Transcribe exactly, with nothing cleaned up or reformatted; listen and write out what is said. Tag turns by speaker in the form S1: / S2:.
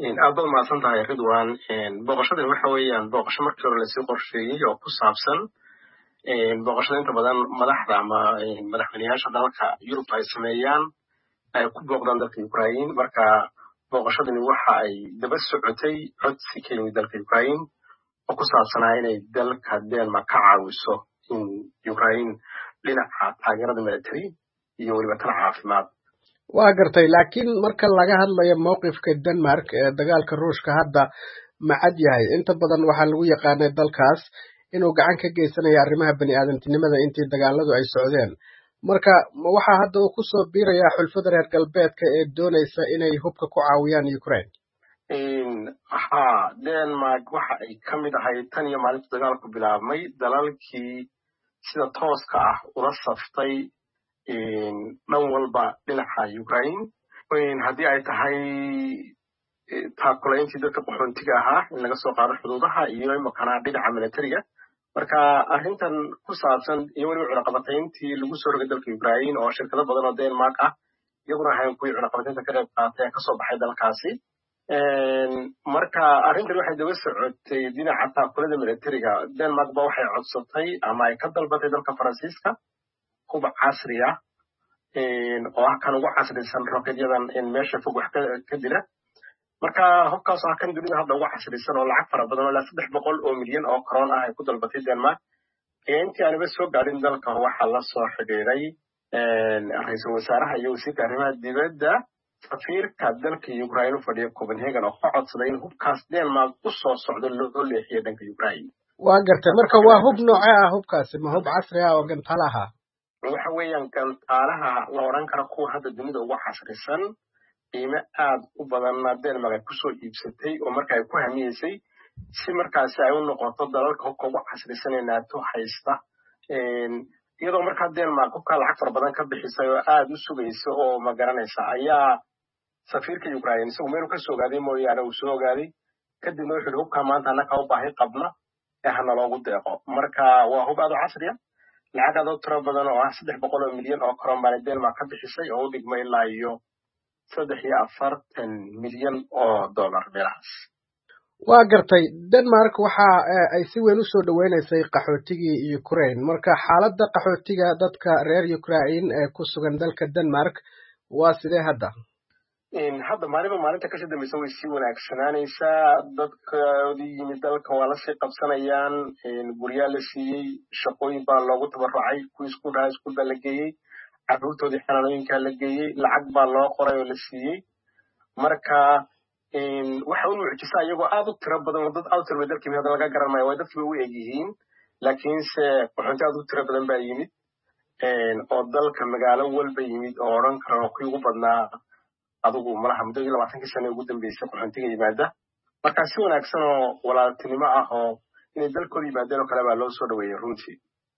S1: in aad baad mahadsan tahay Ridwan booqashada waxa weeyaan booqasho markii hore la sii qorsheeyay oo ku saabsan booqashada inta badan madaxda ama madaxweynayaasha dalka Yurub ay sameeyaan ay ku booqdaan dalka Ukraine marka booqashadani waxa ay daba socotay codsi ka yimid dalka Ukraine oo ku saabsanaa inay dalka Denmark ka caawiso in Ukraine dhinaca taageerada military iyo weliba tan caafimaad
S2: waa gartay laakiin marka laga hadlayo mowqifka Denmark ee dagaalka Ruushka hadda ma cad yahay inta badan waxa lagu yaqaanay dalkaas inuu gacan ka geysanayo arrimaha bani'aadantinimada intii dagaaladu ay socdeen marka waxa hadda uu ku soo biirayaa xulfada reer galbeedka ee doonaysa inay hubka ku caawiyaan Ukraine
S1: in ha Denmark waxa ay kamid ahay tan iyo maalinta dagaalku bilaabmay dalalkii sida tooska ah ula saftay in dhan walba dhinaca Ukraine in haddii ay tahay taakulayntii dadka qaxoontiga ahaa in laga soo qaado xuduudaha iyo imikana dhinaca militariga marka arrintan ku saabsan iyo weliba cunaqabatayntii lagu soo rogay dalka Ukraine oo shirkado badan oo Denmark ah iyaguna ahayn kuwii cunaqabataynta ka qayb qaatay ka soo baxay dalkaasi marka arrintan waxay daba socotay dhinaca taakulada militariga Denmark ba waxay codsatay ama ay ka dalbatay dalka Faransiiska hub casri ah oo ah kan ugu casrisan rocketyadan in meesha fog wax ka dila marka hubkaas ah kan dunida hadda ugu casrisan oo lacag fara badan oo ilaa saddex boqol oo milyan oo kron ah ay ku dalbatay Denmark intii aanaba soo gaadhin dalka waxaa la soo xidhiidhay ra'iisul wasaaraha iyo wasiirka arrimaha dibadda safiirka dalka Ukraine u fadhiya Copenhagen oo ka codsaday in hubkaas Denmark u soo socdo loo leexiyo dhanka Ukraine
S2: waa gartay marka waa hub noocee ah hubkaasi ma hub casri ah oo gantaalaha
S1: waxa weeyaan gantaalaha la oran karo kuwa hadda dunida ugu casrisan qiime aad u badan Denmark ay ku soo iibsatay oo marka ay ku hamiyeysay si markaasi ay u noqoto dalalka hubka ugu casrisan ee NATO haysta iyadoo markaa Denmark hubka lacag fara badan ka bixisay oo aad u sugayso oo ma garanaysa ayaa safiirka Ukraine isagu meel ka soo gaaday mooyaane uu soo gaaday kadibna wuxuu hubka maanta anaka u baahi qabna ee hana loogu deeqo marka waa hub aad u casri ah lacag aad u tiro badan oo ah saddex boqol oo milyan oo kron baa Denmark ka bixisay oo u dhigmay ilaa iyo saddex iyo afartan milyan oo dollar meelahaas
S2: waa gartay Denmark waxa ay si weyn u soo dhaweynaysay qaxootigii Ukraine marka xaaladda qaxootiga dadka reer Ukraine ee ku sugan dalka Denmark waa sidee hadda
S1: in hadda maalinba maalinta ka dambaysa way sii wanaagsanaanaysaa dadka yimid dalka waa la sii qabsanayaan guryaa la siiyey shaqooyin baa loogu tabarucay kuwii iskuul raha iskuul baa la geeyey carruurtoodii xanaanooyinkaa la geeyey lacag baa loo qoray oo la siiyey marka waxa u mucjisa iyagoo aad u tiro badan dad aad u tiro badan dalkii hadda laga garan maayo way dadkii u eg yihiin laakiinse qaxoonti aad u tiro badan baa yimid oo dalka magaalo walba yimid oo odhan karo kuwii ugu badnaa adigu malaha muddo iyo labaatankii sano ugu dambeysay qaxoontiga yimaada marka si wanaagsan oo walaaltinimo ah oo inay dalkooda yimaadeen oo kale baa loo soo dhaweeyay runtii